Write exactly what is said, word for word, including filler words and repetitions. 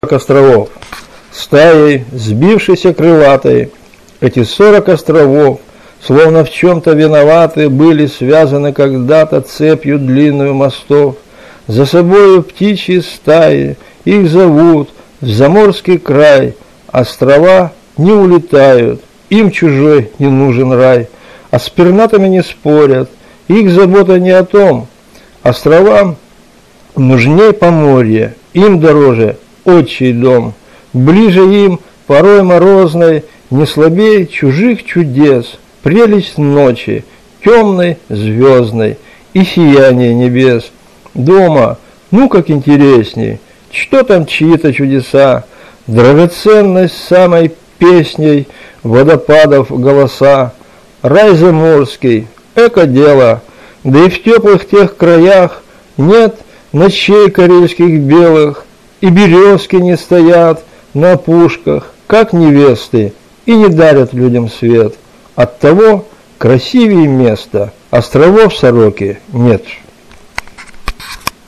островов, стаей, сбившейся крылатой. Эти сорок островов, словно в чем-то виноваты, были связаны когда-то цепью длинную мостов. За собою птичьи стаи, их зовут в заморский край. Острова не улетают, им чужой не нужен рай. А с пернатыми не спорят, их забота не о том. Островам нужней поморье, им дороже отчий дом. Ближе им порой морозной, не слабей чужих чудес, прелесть ночи, темной, звездной и сияние небес. Дома, ну как интересней, что там чьи-то чудеса, драгоценность самой песней водопадов голоса. Рай заморский, эко-дело, да и в теплых тех краях нет ночей карельских белых, и березки не стоят на опушках, как невесты, и не дарят людям свет. Оттого красивее места островов Сороки нет.